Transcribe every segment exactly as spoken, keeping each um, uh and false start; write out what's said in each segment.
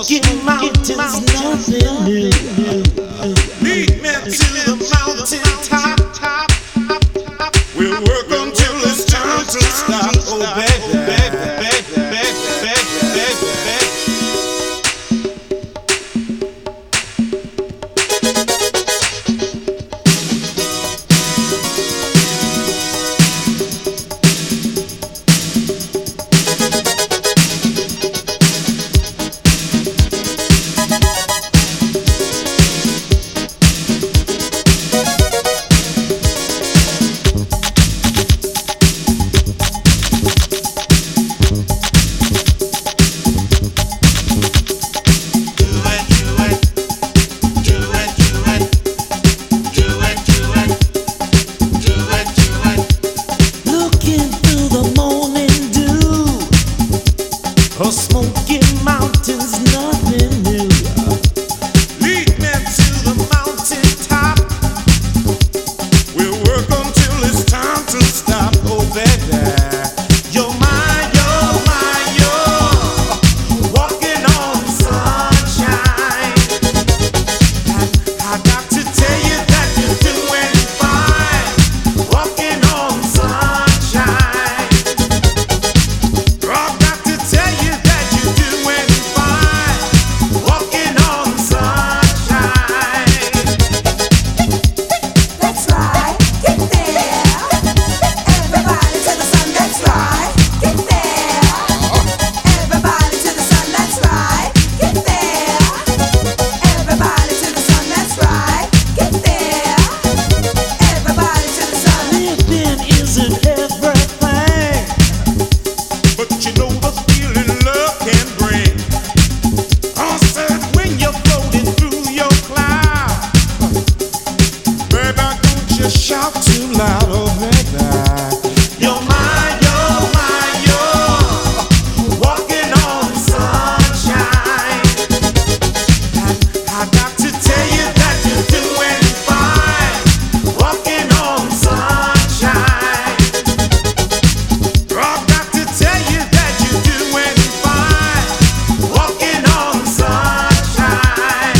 smoky mountains, nothing new. Lead me to the mountain top. We'll work until it's time to stop. Oh baby, baby, baby, baby, baby, baby, baby. Oh, smoky mountains, nothing new. Lead me to the mountain top. We'll work until it's time to stop. Oh, baby, you're mine, you're mine, you're walking on sunshine. I, I got to tell you that you're doing fine, walking on sunshine. I've got to tell you that you're doing fine, walking on sunshine. That's right, get there. Everybody to the sun, that's right, get there. Everybody to the sun, that's right, get there. Everybody to the sun, that's right, get there. Everybody to the sun. Living isn't everything, but you know the feeling love can bring. I said when you're floating through your cloud, baby, don't you shout too loud, oh baby. You're mine, you're mine, you're walking on sunshine. I, I got to tell you that you're doing fine, walking on sunshine. I've got to tell you that you're doing fine, walking on sunshine.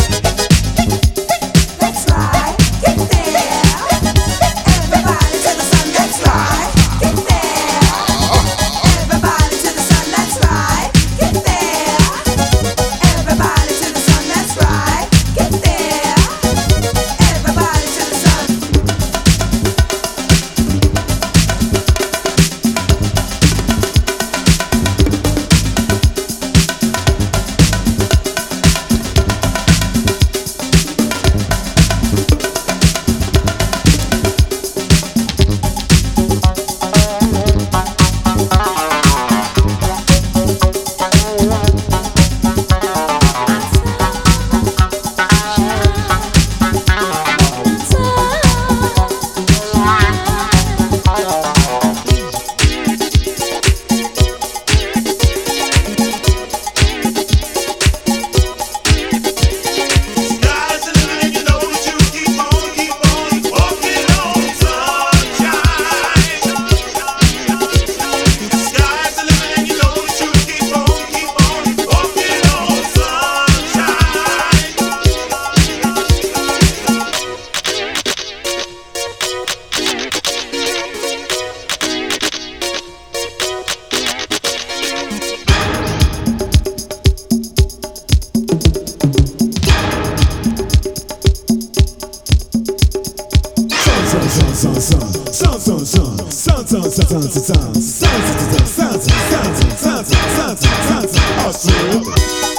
That's right, get there. Everybody to the sun, that's right, get there. Everybody to the sun, that's right, get there. Everybody to the sun, that's right, get there. Everybody to the sun. Sky's the limit and you know that you keep on, keep on walking on sunshine. Sky's the limit and you know that you keep on, keep on walking on sunshine. Australia.